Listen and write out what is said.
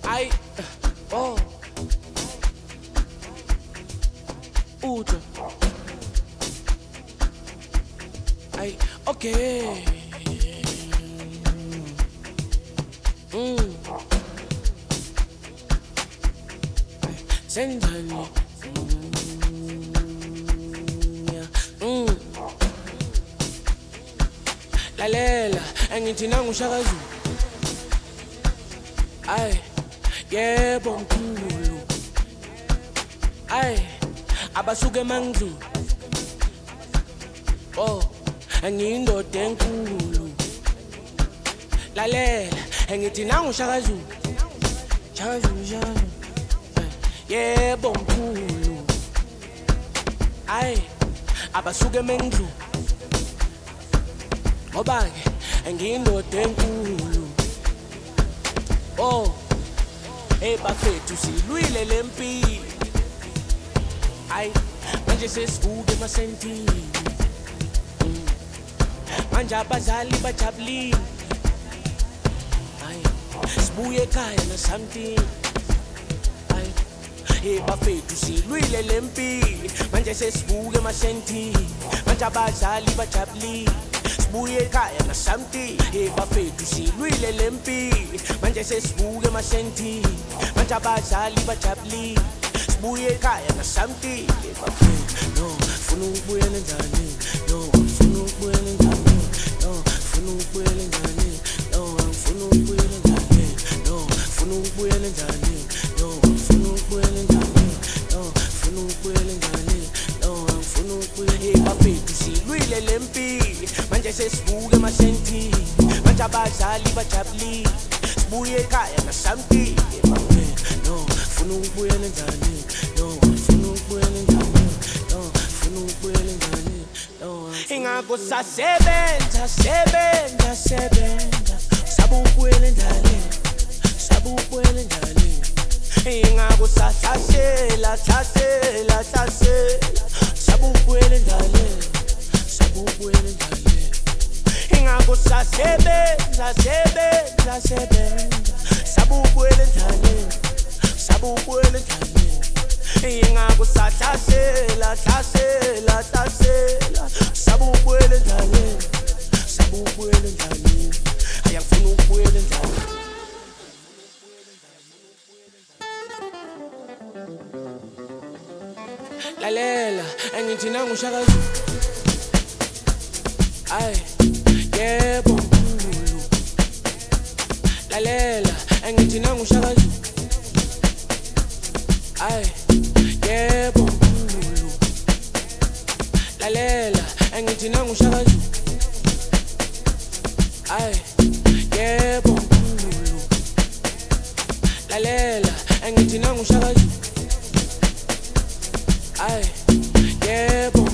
Ay, oh, Uja. Ay, okay. Senzani. Lalela, angithi nangu Shaka Zulu. Ay, yebo mkhulu. Ay, abasuke manglu. Oh, angiyindoda enkulu. Lalela, angithi nangu Shaka Zulu. Shaka Zulu, Shaka Zulu. Yebo mkhulu. Ay, abasuke manglu. Ngoba ke angiyindoda enkulu. Oh, bafethu silwile lempi. Ay, manje sesivuke emasentini. Manje abazali bajabulile. Ay, sibuye ekhaya na something. Ay, bafethu silwile lempi. Manje sesivuke emasentini. Manje abazali bajabulile. Sibuye ekhaya na something. Bafethu silwile lempi. Manje sesivuke emasentini. Manje abazali bajabulile. Sibuye ekhaya na something. No, funa ukubuyela njani? No, funa ukubuyela njani? No, funa ukubuyela njani? No, funa ukubuyela njani? No, funa ukubuyela njani? No, funa ukubuyela njani? No, funa ukubuyela njani? No, funa ukubuyela. Bafethu silwile lempi. Manje sesivuke emasentini. Manje abazali bajabulile. Sibuye ekhaya na something. No, funa ukubuyela njani? No, funa ukubuyela njani? No, funa ukubuyela njani? No, ingakho sasebenza, sebenza, sebenza. Sabukubuyela njani? Sabukubuyela njani? Ingakho sahlasela, hlasela, hlasela. Sabukubuyela njani? Sabukubuyela njani? Ingakho sasebenza, sebenza, sebenza. Sabukubuyela njani? Sabukubuyela njani? Ingakho sahlasela, hlasela, hlasela. Sabukubuyela njani? Sabukubuyela njani? Ayangifuna ukubuyela njani? Lalela, angithi nangu Shaka Zulu. Ay, yebo mkhulu. Lalela, angithi nangu Shaka Zulu. Ay, yebo mkhulu. Lalela, angithi nangu Shaka Zulu. Ay, yebo mkhulu. Lalela, angithi nangu Shaka Zulu. Ay, yebo